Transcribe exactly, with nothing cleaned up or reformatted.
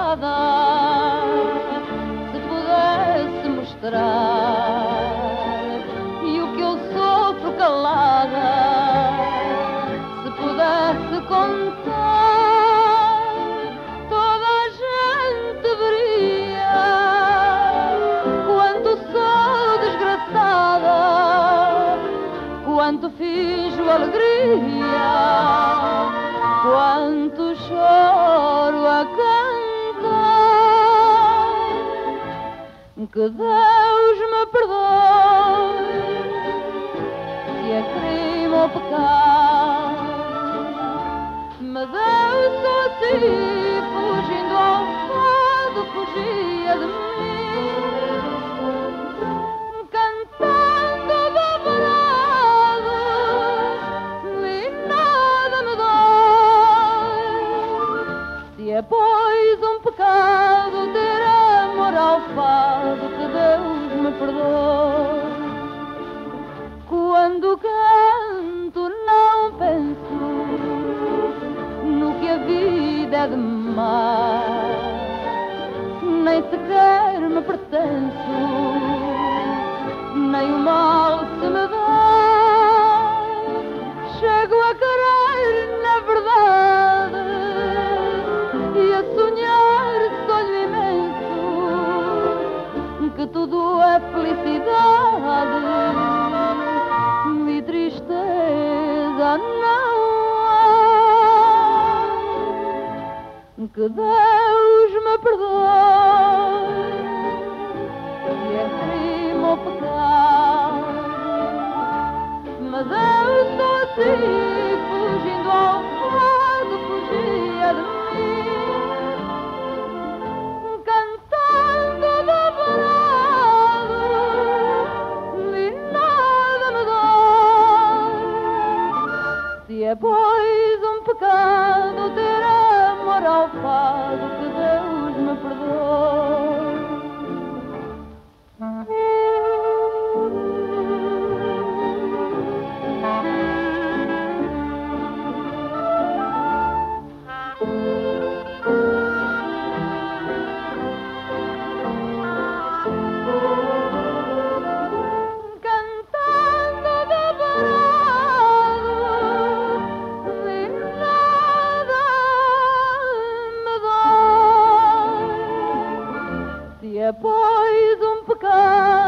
nada se pudesse mostrar, e o que eu sofro calada se pudesse contar, toda a gente veria quanto sou desgraçada, quanto finjo alegria, quanto choro a cantar. Que Deus me perdoe se é crime ou pecado, mas eu sou assim, fugindo ao fado, fugia de mim, cantando da verdade, e nada me dói. Se é pois um pecado ter amor ao fado, que Deus me perdoe. Quando canto não penso no que a vida é demais, nem sequer me pertenço, nem o mal se me dá. Chego a querer na verdade e a sonhar sonho imenso, que tudo é felicidade e tristeza não há. Que Deus me perdoe se é crime ou pecado, mas eu sou assim, fugindo ao fado, fugia de mim, cantando da verdade, e nada me dói. Se é pois um pecado ter amor ao fado, que Deus me perdoe. Cantando da verdade e nada me dói. Se é pois um pecado